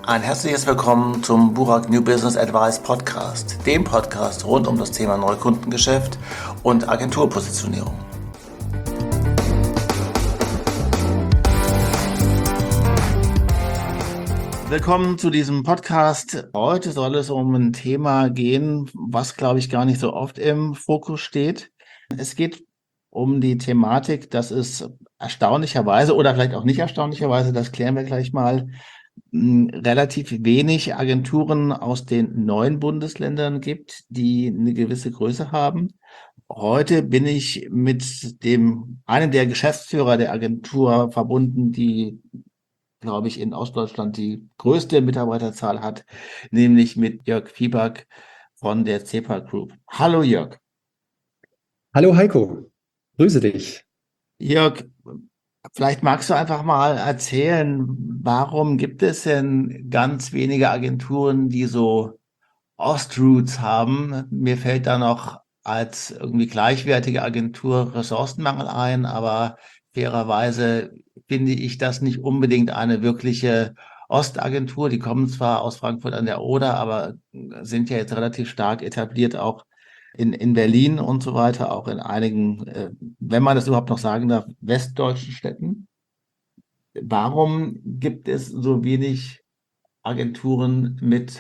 Ein herzliches Willkommen zum Burak New Business Advice Podcast, dem Podcast rund um das Thema Neukundengeschäft und Agenturpositionierung. Willkommen zu diesem Podcast. Heute soll es um ein Thema gehen, was, glaube ich, gar nicht so oft im Fokus steht. Es geht um die Thematik, dass es erstaunlicherweise oder vielleicht auch nicht erstaunlicherweise, das klären wir gleich mal, relativ wenig Agenturen aus den neuen Bundesländern gibt, die eine gewisse Größe haben. Heute bin ich mit einem der Geschäftsführer der Agentur verbunden, die, glaube ich, in Ostdeutschland die größte Mitarbeiterzahl hat, nämlich mit Jörg Fieback von der CEPA Group. Hallo Jörg. Hallo Heiko, grüße dich. Jörg, vielleicht magst du einfach mal erzählen, warum gibt es denn ganz wenige Agenturen, die so Ostroots haben? Mir fällt da noch als irgendwie gleichwertige Agentur Ressourcenmangel ein, aber fairerweise finde ich das nicht unbedingt eine wirkliche Ostagentur. Die kommen zwar aus Frankfurt an der Oder, aber sind ja jetzt relativ stark etabliert auch in Berlin und so weiter, auch in einigen, wenn man das überhaupt noch sagen darf, westdeutschen Städten. Warum gibt es so wenig Agenturen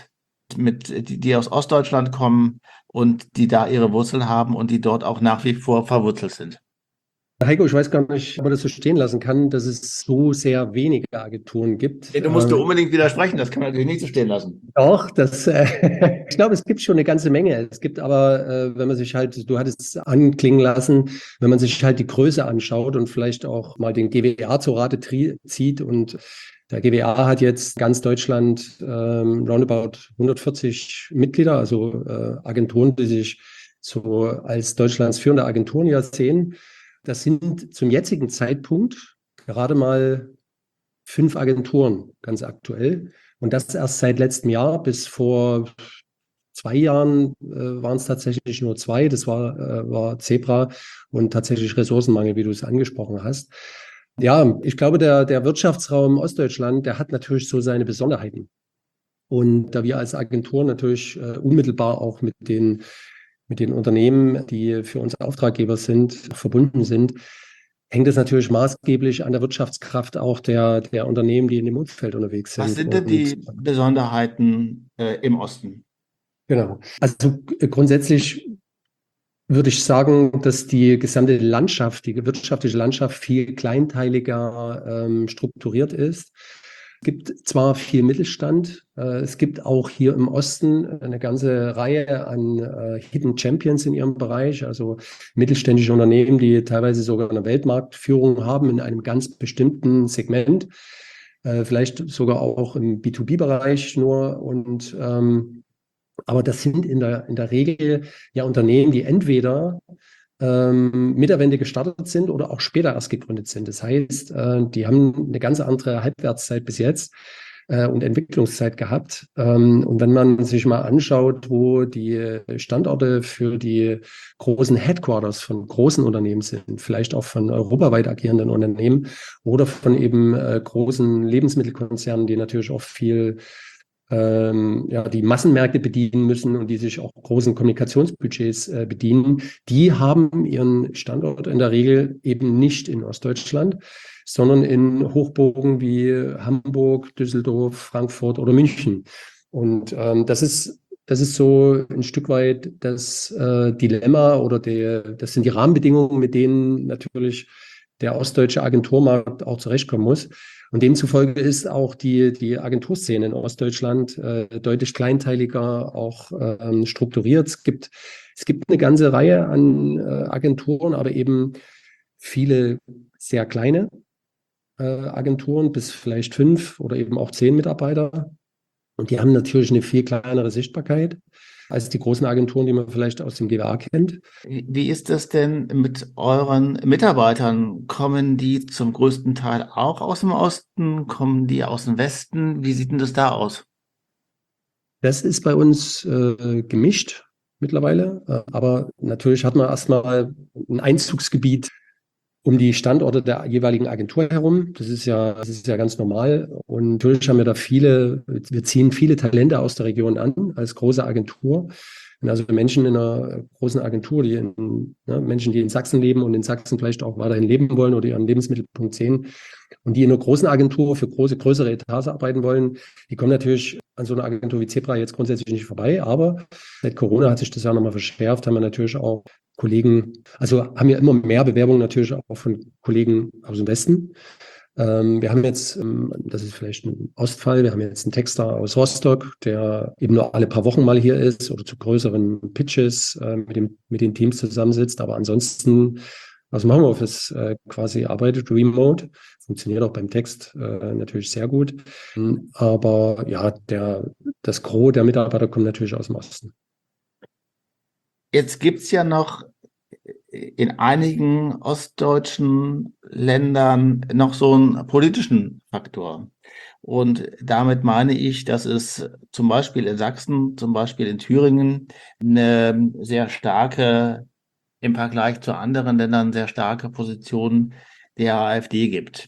die aus Ostdeutschland kommen und die da ihre Wurzeln haben und die dort auch nach wie vor verwurzelt sind? Heiko, ich weiß gar nicht, ob man das so stehen lassen kann, dass es so sehr wenige Agenturen gibt. Nee, du musst du unbedingt widersprechen, das kann man natürlich nicht so stehen lassen. Doch, ich glaube, es gibt schon eine ganze Menge. Es gibt aber, wenn man sich halt, du hattest es anklingen lassen, wenn man sich halt die Größe anschaut und vielleicht auch mal den GWA zur Rate zieht und der GWA hat jetzt ganz Deutschland roundabout 140 Mitglieder, also Agenturen, die sich so als Deutschlands führende Agenturen ja sehen. Das sind zum jetzigen Zeitpunkt gerade mal 5 Agenturen ganz aktuell. Und das erst seit letztem Jahr. Bis vor 2 Jahren waren es tatsächlich nur 2. Das war CEPA und tatsächlich Ressourcenmangel, wie du es angesprochen hast. Ja, ich glaube, der Wirtschaftsraum Ostdeutschland, der hat natürlich so seine Besonderheiten. Und da wir als Agentur natürlich unmittelbar auch mit den Unternehmen, die für uns Auftraggeber sind, verbunden sind, hängt es natürlich maßgeblich an der Wirtschaftskraft auch der Unternehmen, die in dem Umfeld unterwegs Was sind. sind denn Und die Besonderheiten im Osten? genau. Also grundsätzlich würde ich sagen, dass die gesamte Landschaft, die wirtschaftliche Landschaft viel kleinteiliger strukturiert ist. Es gibt zwar viel Mittelstand, es gibt auch hier im Osten eine ganze Reihe an Hidden Champions in ihrem Bereich, also mittelständische Unternehmen, die teilweise sogar eine Weltmarktführung haben in einem ganz bestimmten Segment, vielleicht sogar auch im B2B-Bereich nur. Aber das sind in der Regel ja Unternehmen, die entweder mit der Wende gestartet sind oder auch später erst gegründet sind. Das heißt, die haben eine ganz andere Halbwertszeit bis jetzt und Entwicklungszeit gehabt. Und wenn man sich mal anschaut, wo die Standorte für die großen Headquarters von großen Unternehmen sind, vielleicht auch von europaweit agierenden Unternehmen oder von eben großen Lebensmittelkonzernen, die natürlich auch viel ja, die Massenmärkte bedienen müssen und die sich auch großen Kommunikationsbudgets bedienen, die haben ihren Standort in der Regel eben nicht in Ostdeutschland, sondern in Hochburgen wie Hamburg, Düsseldorf, Frankfurt oder München. Und das ist so ein Stück weit das Dilemma oder das sind die Rahmenbedingungen, mit denen natürlich der ostdeutsche Agenturmarkt auch zurechtkommen muss. Und demzufolge ist auch die Agenturszene in Ostdeutschland deutlich kleinteiliger auch strukturiert. Es gibt eine ganze Reihe an Agenturen, aber eben viele sehr kleine Agenturen, bis vielleicht 5 oder eben auch 10 Mitarbeiter. Und die haben natürlich eine viel kleinere Sichtbarkeit als die großen Agenturen, die man vielleicht aus dem GWA kennt. Wie ist das denn mit euren Mitarbeitern? Kommen die zum größten Teil auch aus dem Osten? Kommen die aus dem Westen? Wie sieht denn das da aus? Das ist bei uns gemischt mittlerweile, aber natürlich hat man erstmal ein Einzugsgebiet um die Standorte der jeweiligen Agentur herum. Das ist ja ganz normal. Und natürlich haben wir da wir ziehen viele Talente aus der Region an als große Agentur. Und also Menschen in einer großen Agentur, Menschen, die in Sachsen leben und in Sachsen vielleicht auch weiterhin leben wollen oder ihren Lebensmittelpunkt sehen und die in einer großen Agentur für größere Etats arbeiten wollen, die kommen natürlich an so einer Agentur wie Zebra jetzt grundsätzlich nicht vorbei. Aber seit Corona hat sich das ja nochmal verschärft, haben wir natürlich auch Kollegen, also haben wir immer mehr Bewerbungen natürlich auch von Kollegen aus dem Westen. Wir haben jetzt, das ist vielleicht ein Ostfall, wir haben jetzt einen Texter aus Rostock, der eben nur alle paar Wochen mal hier ist oder zu größeren Pitches mit den Teams zusammensitzt, aber ansonsten aus dem Homeoffice quasi arbeitet, remote. Funktioniert auch beim Text natürlich sehr gut. Aber ja, das Gros der Mitarbeiter kommt natürlich aus dem Osten. Jetzt gibt's ja noch in einigen ostdeutschen Ländern noch so einen politischen Faktor. Und damit meine ich, dass es zum Beispiel in Sachsen, zum Beispiel in Thüringen eine sehr starke, im Vergleich zu anderen Ländern, sehr starke Position der AfD gibt.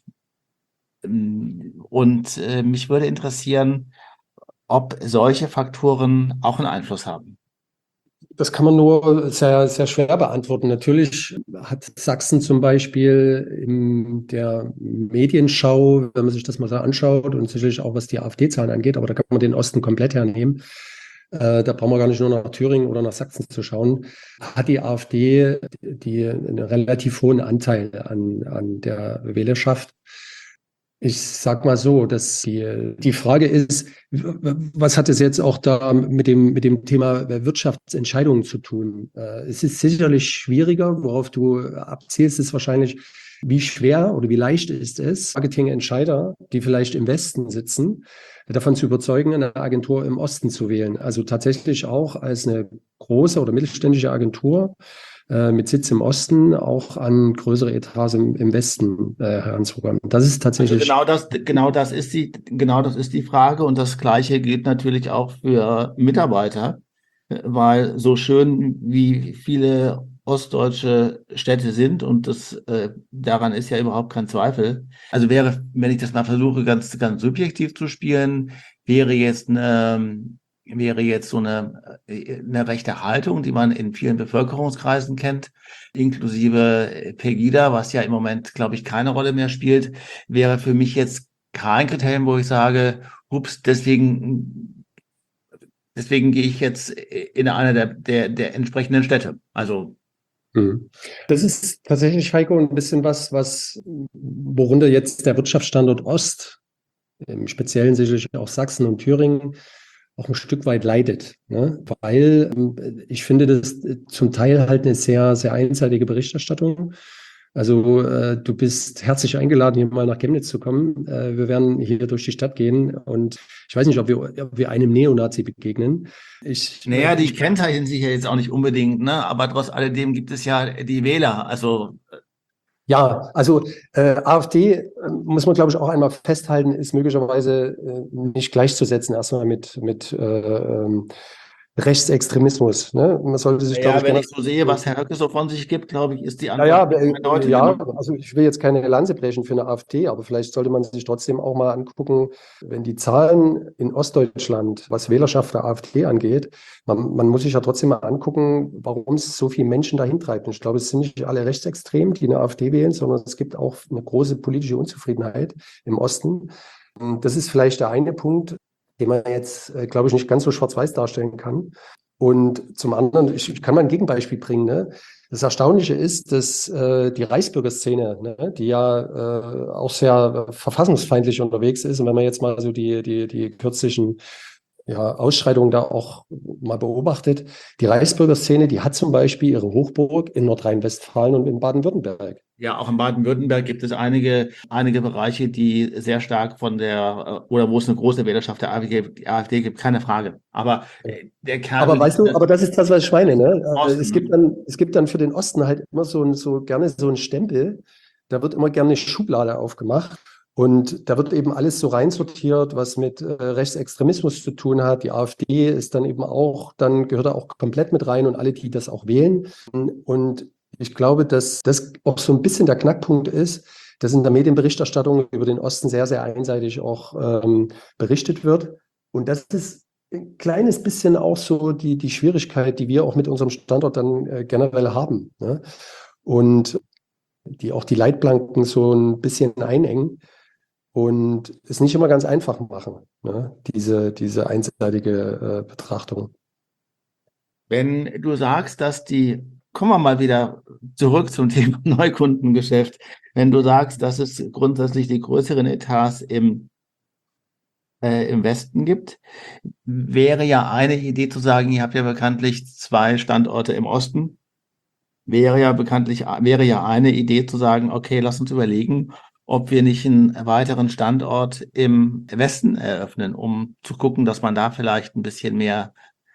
Und mich würde interessieren, ob solche Faktoren auch einen Einfluss haben. Das kann man nur sehr, sehr schwer beantworten. Natürlich hat Sachsen zum Beispiel in der Medienschau, wenn man sich das mal so anschaut, und sicherlich auch was die AfD-Zahlen angeht, aber da kann man den Osten komplett hernehmen. Da brauchen wir gar nicht nur nach Thüringen oder nach Sachsen zu schauen. Hat die AfD einen relativ hohen Anteil an der Wählerschaft. Ich sag mal so, dass die Frage ist, was hat es jetzt auch da mit dem Thema Wirtschaftsentscheidungen zu tun? Es ist sicherlich schwieriger, worauf du abzielst, ist wahrscheinlich, wie schwer oder wie leicht ist es, Marketingentscheider, die vielleicht im Westen sitzen, davon zu überzeugen, eine Agentur im Osten zu wählen. Also tatsächlich auch als eine große oder mittelständische Agentur mit Sitz im Osten auch an größere Etats im Westen heranzukommen. Das ist tatsächlich. Also genau das ist die Frage. Und das Gleiche gilt natürlich auch für Mitarbeiter, weil so schön wie viele ostdeutsche Städte sind, und daran ist ja überhaupt kein Zweifel. Also wenn ich das mal versuche, ganz, ganz subjektiv zu spielen, wäre jetzt so eine rechte Haltung, die man in vielen Bevölkerungskreisen kennt, inklusive Pegida, was ja im Moment, glaube ich, keine Rolle mehr spielt, wäre für mich jetzt kein Kriterium, wo ich sage, ups, deswegen gehe ich jetzt in eine der entsprechenden Städte. Also das ist tatsächlich, Heiko, ein bisschen worunter jetzt der Wirtschaftsstandort Ost, im Speziellen sicherlich auch Sachsen und Thüringen, auch ein Stück weit leidet, ne? Weil ich finde das zum Teil halt eine sehr, sehr einseitige Berichterstattung. Also du bist herzlich eingeladen, hier mal nach Chemnitz zu kommen. Wir werden hier durch die Stadt gehen und ich weiß nicht, ob wir einem Neonazi begegnen. Naja, die kennzeichnen sich ja jetzt auch nicht unbedingt, ne? Aber trotz alledem gibt es ja die Wähler. Also ja, also AfD muss man, glaube ich, auch einmal festhalten, ist möglicherweise nicht gleichzusetzen erstmal mit Rechtsextremismus. Ne? Man sollte sich, ja, glaube ich, wenn ich so sehe, was Herr Höcke so von sich gibt, glaube ich, ist die Antwort ja, eindeutig. ja, also ich will jetzt keine Lanze brechen für eine AfD, aber vielleicht sollte man sich trotzdem auch mal angucken, wenn die Zahlen in Ostdeutschland, was Wählerschaft der AfD angeht, man muss sich ja trotzdem mal angucken, warum es so viele Menschen dahin treibt. Und ich glaube, es sind nicht alle Rechtsextrem, die eine AfD wählen, sondern es gibt auch eine große politische Unzufriedenheit im Osten. Das ist vielleicht der eine Punkt, den man jetzt, glaube ich, nicht ganz so schwarz-weiß darstellen kann. Und zum anderen, ich kann mal ein Gegenbeispiel bringen. Ne? Das Erstaunliche ist, dass die Reichsbürgerszene, ne, die ja auch sehr verfassungsfeindlich unterwegs ist, und wenn man jetzt mal so die kürzlichen Ausschreitungen da auch mal beobachtet, die Reichsbürgerszene, die hat zum Beispiel ihre Hochburg in Nordrhein-Westfalen und in Baden-Württemberg. Ja, auch in Baden-Württemberg gibt es einige Bereiche, die sehr stark oder wo es eine große Wählerschaft der AfD gibt, keine Frage. Aber der Kern. Aber weißt du, aber das ist das, was ich meine, ne? Osten, es gibt dann für den Osten halt immer so gerne so einen Stempel. Da wird immer gerne eine Schublade aufgemacht. Und da wird eben alles so reinsortiert, was mit Rechtsextremismus zu tun hat. Die AfD ist dann eben auch, dann gehört da auch komplett mit rein und alle, die das auch wählen. Und Ich glaube, dass das auch so ein bisschen der Knackpunkt ist, dass in der Medienberichterstattung über den Osten sehr, sehr einseitig auch berichtet wird. Und das ist ein kleines bisschen auch so die Schwierigkeit, die wir auch mit unserem Standort dann generell haben. Ne? Und die auch die Leitplanken so ein bisschen einengen und es nicht immer ganz einfach machen, ne? Diese einseitige Betrachtung. Wenn du sagst, kommen wir mal wieder zurück zum Thema Neukundengeschäft. Wenn du sagst, dass es grundsätzlich die größeren Etats im Westen gibt, wäre ja eine Idee zu sagen, ihr habt ja bekanntlich zwei Standorte im Osten. Wäre ja eine Idee zu sagen, okay, lass uns überlegen, ob wir nicht einen weiteren Standort im Westen eröffnen, um zu gucken, dass man da vielleicht ein bisschen mehr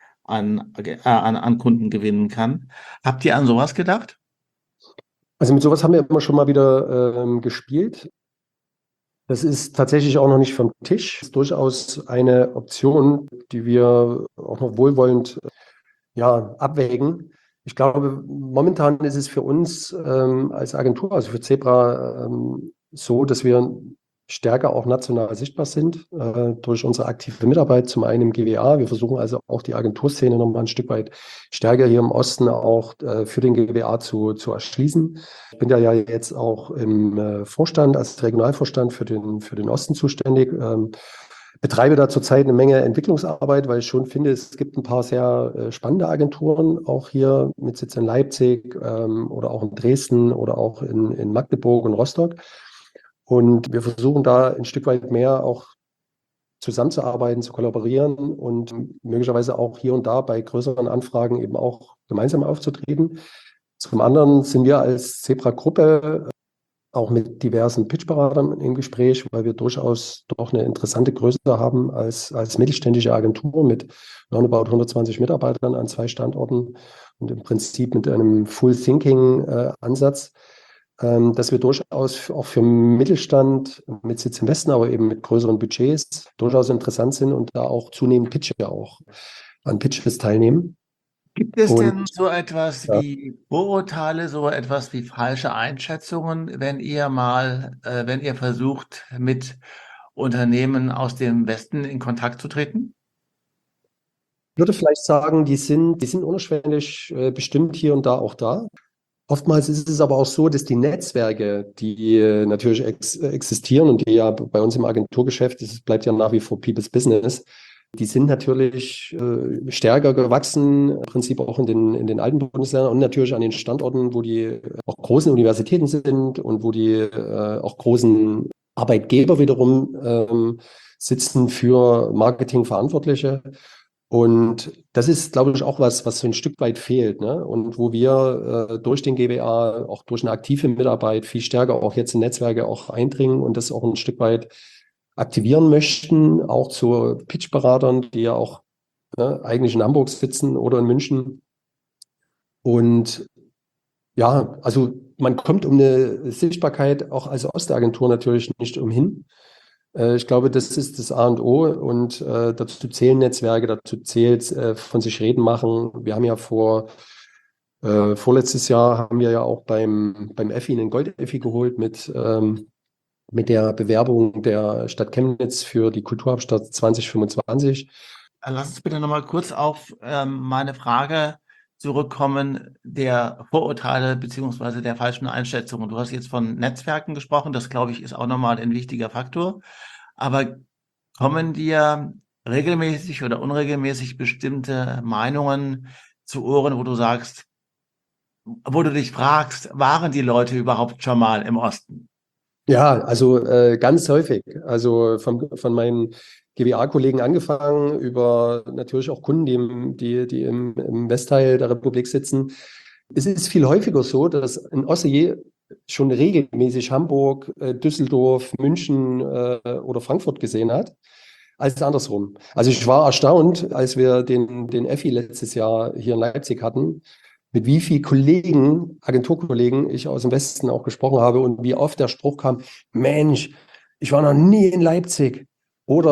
an Kunden gewinnen kann. Habt ihr an sowas gedacht? Also mit sowas haben wir immer schon mal wieder gespielt. Das ist tatsächlich auch noch nicht vom Tisch. Das ist durchaus eine Option, die wir auch noch wohlwollend ja, abwägen. Ich glaube, momentan ist es für uns als Agentur, also für Zebra, so, dass wir stärker auch national sichtbar sind durch unsere aktive Mitarbeit, zum einen im GWA. Wir versuchen also auch die Agenturszene nochmal ein Stück weit stärker hier im Osten auch für den GWA zu erschließen. Ich bin ja jetzt auch im Vorstand, als Regionalvorstand für den Osten zuständig. Betreibe da zurzeit eine Menge Entwicklungsarbeit, weil ich schon finde, es gibt ein paar sehr spannende Agenturen, auch hier mit Sitz in Leipzig oder auch in Dresden oder auch in Magdeburg und Rostock. Und wir versuchen da ein Stück weit mehr auch zusammenzuarbeiten, zu kollaborieren und möglicherweise auch hier und da bei größeren Anfragen eben auch gemeinsam aufzutreten. Zum anderen sind wir als Zebra-Gruppe auch mit diversen Pitchberatern im Gespräch, weil wir durchaus doch eine interessante Größe haben als mittelständische Agentur mit roundabout 120 Mitarbeitern an 2 Standorten und im Prinzip mit einem Full-Thinking-Ansatz, dass wir durchaus auch für Mittelstand mit Sitz im Westen, aber eben mit größeren Budgets durchaus interessant sind und da auch zunehmend Pitche auch an Pitches teilnehmen. Gibt es Und denn so etwas ja, wie Vorurteile, so etwas wie falsche Einschätzungen, wenn ihr versucht, mit Unternehmen aus dem Westen in Kontakt zu treten? ich würde vielleicht sagen, die sind unerschwinglich bestimmt hier und da auch da. Oftmals ist es aber auch so, dass die Netzwerke, die natürlich existieren und die ja bei uns im Agenturgeschäft, das bleibt ja nach wie vor People's Business, die sind natürlich stärker gewachsen, im Prinzip auch in den alten Bundesländern und natürlich an den Standorten, wo die auch großen Universitäten sind und wo die auch großen Arbeitgeber wiederum sitzen für Marketingverantwortliche. Und das ist, glaube ich, auch was so ein Stück weit fehlt, ne? Und wo wir durch den GWA, auch durch eine aktive Mitarbeit viel stärker auch jetzt in Netzwerke auch eindringen und das auch ein Stück weit aktivieren möchten, auch zu Pitch-Beratern, die ja auch eigentlich in Hamburg sitzen oder in München. Und ja, also man kommt um eine Sichtbarkeit auch als Ostagentur natürlich nicht umhin. Ich glaube, das ist das A und O und dazu zählen Netzwerke, dazu zählt von sich reden machen. Wir haben ja vorletztes Jahr haben wir ja auch beim Effi einen Gold-Effi geholt mit der Bewerbung der Stadt Chemnitz für die Kulturhauptstadt 2025. Lass uns bitte nochmal kurz auf meine Frage zurückkommen, der Vorurteile beziehungsweise der falschen Einschätzungen. Du hast jetzt von Netzwerken gesprochen, das glaube ich ist auch nochmal ein wichtiger Faktor. Aber kommen dir regelmäßig oder unregelmäßig bestimmte Meinungen zu Ohren, wo du dich fragst, waren die Leute überhaupt schon mal im Osten? Ja, also ganz häufig. Also von meinen GWA-Kollegen angefangen, über natürlich auch Kunden, die im Westteil der Republik sitzen. Es ist viel häufiger so, dass ein Ossi schon regelmäßig Hamburg, Düsseldorf, München oder Frankfurt gesehen hat, als andersrum. Also ich war erstaunt, als wir den Effi letztes Jahr hier in Leipzig hatten, mit wie vielen Kollegen, Agenturkollegen ich aus dem Westen auch gesprochen habe und wie oft der Spruch kam, Mensch, ich war noch nie in Leipzig. Oder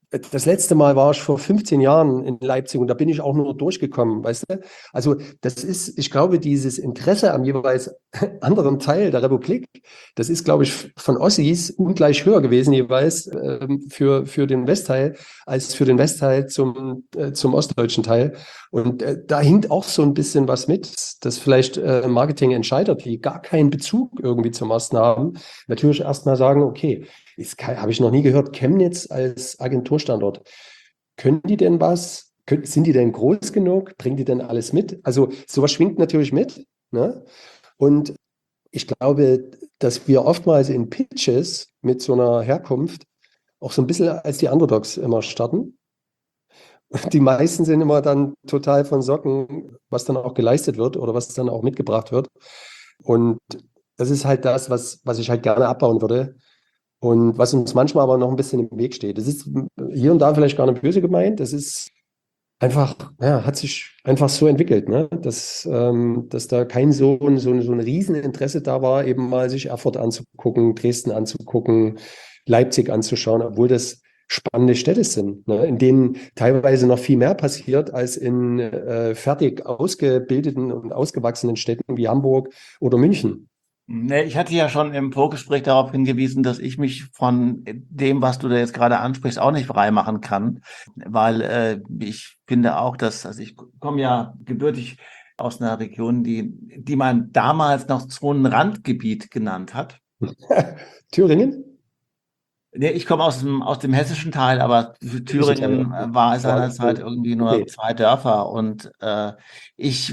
das letzte Mal war ich vor 15 Jahren in Leipzig und da bin ich auch nur durchgekommen, weißt du? Also das ist, ich glaube, dieses Interesse am jeweils anderen Teil der Republik, das ist, glaube ich, von Ossis ungleich höher gewesen jeweils für den Westteil als für den Westteil zum ostdeutschen Teil. Und da hinkt auch so ein bisschen was mit, dass vielleicht Marketingentscheider, die gar keinen Bezug irgendwie zum Osten haben, natürlich erstmal sagen, okay, habe ich noch nie gehört, Chemnitz als Agenturstandort. Können die denn was? Sind die denn groß genug? Bringen die denn alles mit? Also sowas schwingt natürlich mit. Ne? Und ich glaube, dass wir oftmals in Pitches mit so einer Herkunft auch so ein bisschen als die Underdogs immer starten. Die meisten sind immer dann total von Socken, was dann auch geleistet wird oder was dann auch mitgebracht wird. Und das ist halt das, was ich halt gerne abbauen würde. Und was uns manchmal aber noch ein bisschen im Weg steht. Das ist hier und da vielleicht gar nicht böse gemeint. Das ist einfach, ja, hat sich einfach so entwickelt, ne? Dass da kein so ein Rieseninteresse da war, eben mal sich Erfurt anzugucken, Dresden anzugucken, Leipzig anzuschauen, obwohl das spannende Städte sind, ne? In denen teilweise noch viel mehr passiert als in fertig ausgebildeten und ausgewachsenen Städten wie Hamburg oder München. Nee, ich hatte ja schon im Vorgespräch darauf hingewiesen, dass ich mich von dem, was du da jetzt gerade ansprichst, auch nicht frei machen kann, weil ich finde auch, also ich komme ja gebürtig aus einer Region, die man damals noch Zonenrandgebiet genannt hat. Thüringen? Nee, ich komme aus dem hessischen Teil, aber für Thüringen war es seinerzeit irgendwie nur Okay. 2 Dörfer und ich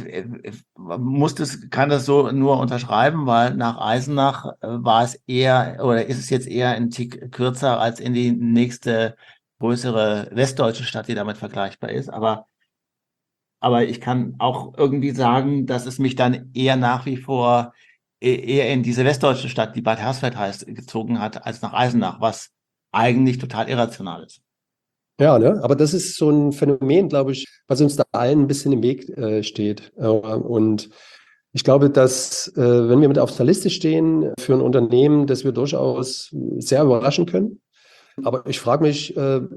kann das so nur unterschreiben, weil nach Eisenach war es eher oder ist es jetzt eher ein Tick kürzer als in die nächste größere westdeutsche Stadt, die damit vergleichbar ist. Aber ich kann auch irgendwie sagen, dass es mich dann eher nach wie vor eher in diese westdeutsche Stadt, die Bad Hersfeld heißt, gezogen hat, als nach Eisenach, was eigentlich total irrational ist. Ja, ne? Aber das ist so ein Phänomen, glaube ich, was uns da allen ein bisschen im Weg steht. Und ich glaube, dass, wenn wir mit auf der Liste stehen für ein Unternehmen, dass wir durchaus sehr überraschen können. Aber ich frage mich,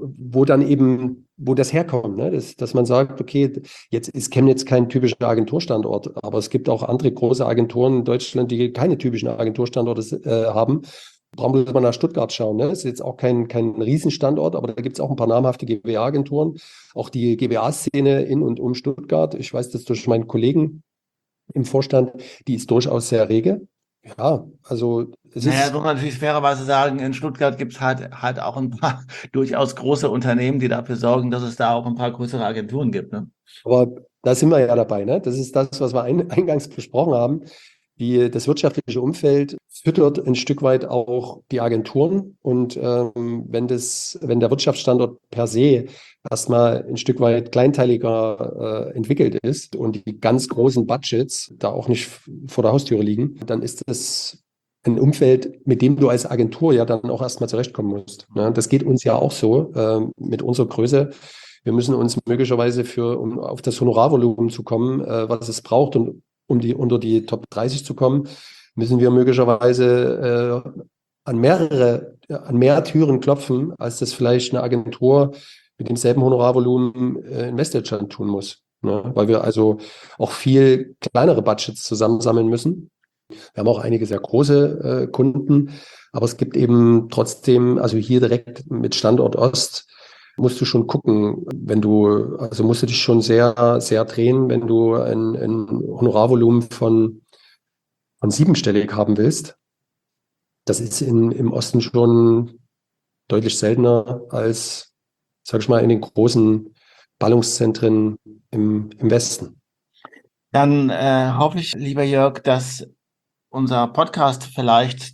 wo das herkommt, ne? Dass man sagt, okay, jetzt ist Chemnitz kein typischer Agenturstandort, aber es gibt auch andere große Agenturen in Deutschland, die keine typischen Agenturstandorte haben. Brauchen wir mal nach Stuttgart schauen. Ne? Ist jetzt auch kein Riesenstandort, aber da gibt es auch ein paar namhafte GWA-Agenturen. Auch die GWA-Szene in und um Stuttgart, ich weiß das durch meinen Kollegen im Vorstand, die ist durchaus sehr rege. Ja, also es Naja, ist. muss man natürlich fairerweise sagen, in Stuttgart gibt es halt auch ein paar durchaus große Unternehmen, die dafür sorgen, dass es da auch ein paar größere Agenturen gibt. Ne? Aber da sind wir ja dabei, ne? Das ist das, was wir eingangs besprochen haben. Das wirtschaftliche Umfeld füttert ein Stück weit auch die Agenturen. Und wenn der Wirtschaftsstandort per se erstmal ein Stück weit kleinteiliger entwickelt ist und die ganz großen Budgets da auch nicht vor der Haustüre liegen, dann ist das ein Umfeld, mit dem du als Agentur ja dann auch erstmal zurechtkommen musst. Ne? Das geht uns ja auch so mit unserer Größe. Wir müssen uns möglicherweise um auf das Honorarvolumen zu kommen, was es braucht und unter die Top 30 zu kommen, müssen wir möglicherweise an mehr Türen klopfen, als das vielleicht eine Agentur mit demselben Honorarvolumen in Westdeutschland tun muss. Ne? Weil wir also auch viel kleinere Budgets zusammensammeln müssen. Wir haben auch einige sehr große Kunden, aber es gibt eben trotzdem, also hier direkt mit Standort Ost, musst du schon gucken, also musst du dich schon sehr, sehr drehen, wenn du ein Honorarvolumen von siebenstellig haben willst. Das ist im Osten schon deutlich seltener als, sag ich mal, in den großen Ballungszentren im Westen. Dann hoffe ich, lieber Jörg, dass unser Podcast vielleicht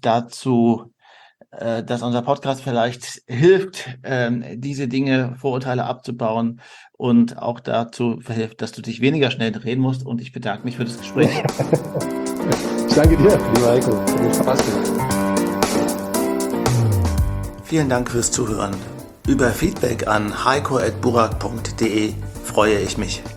hilft, diese Dinge, Vorurteile abzubauen und auch dazu verhilft, dass du dich weniger schnell drehen musst. Und ich bedanke mich für das Gespräch. Ich danke dir, lieber Heiko. Hat mir Spaß gemacht. Vielen Dank fürs Zuhören. Über Feedback an heiko@burak.de freue ich mich.